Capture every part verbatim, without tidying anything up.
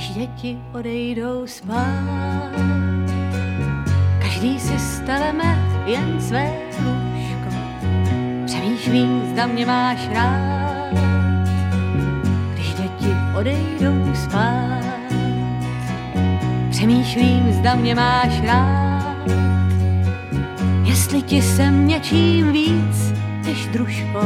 když děti odejdou spát. Každý si staneme jen své lůžko, přemýšlím, zda mě máš rád. Když děti odejdou spát, přemýšlím, zda mě máš rád. Jestli ti jsem něčím víc než družko,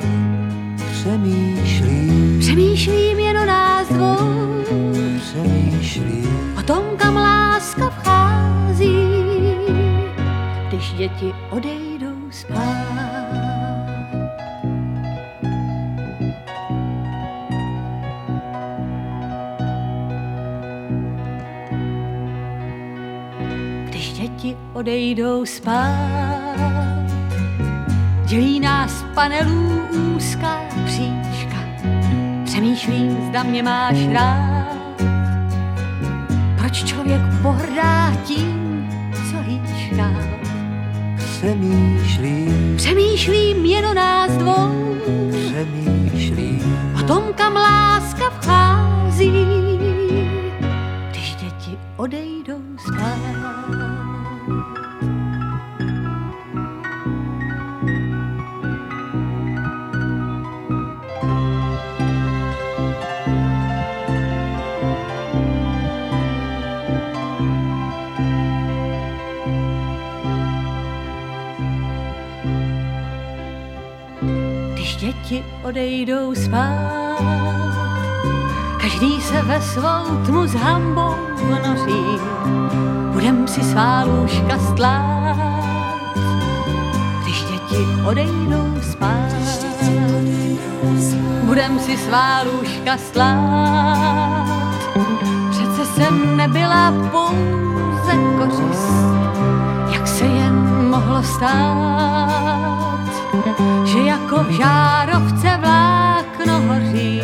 Přemýšlím, přemýšlím jen o nás dvou, přemýšlím, o tom, kam láska vchází, když děti odejdou spát. Když děti odejdou spát, dělí nás panelů úzká příčka. Přemýšlím, zda mě máš rád. Proč člověk pohrdá tím, co líčká? přemýšlím, Přemýšlím jen o nás dvou, přemýšlím, o tom, kam láska vchází, když děti odejdou spát. Když děti odejdou spát, každý se ve svou tmu s hambou vnoří, budem si svá lůžka stlát. Když děti odejdou spát, budem si svá lůžka stlát. Přece jsem nebyla pouze kořist, jak se jen mohlo stát, že jako žárovce vlákno hoří.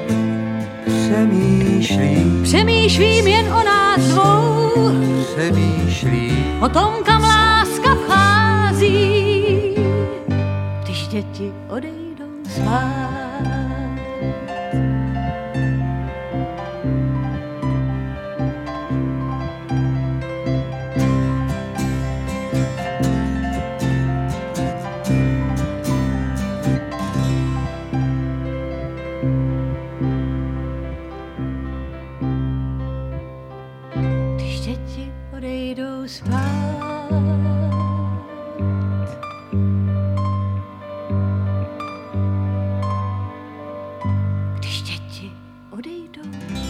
přemýšlím, Přemýšlím jen o nás dvou, přemýšlím, o tom, kam láska vchází, když děti odejdou spát. Když děti odejdou spát, když děti odejdou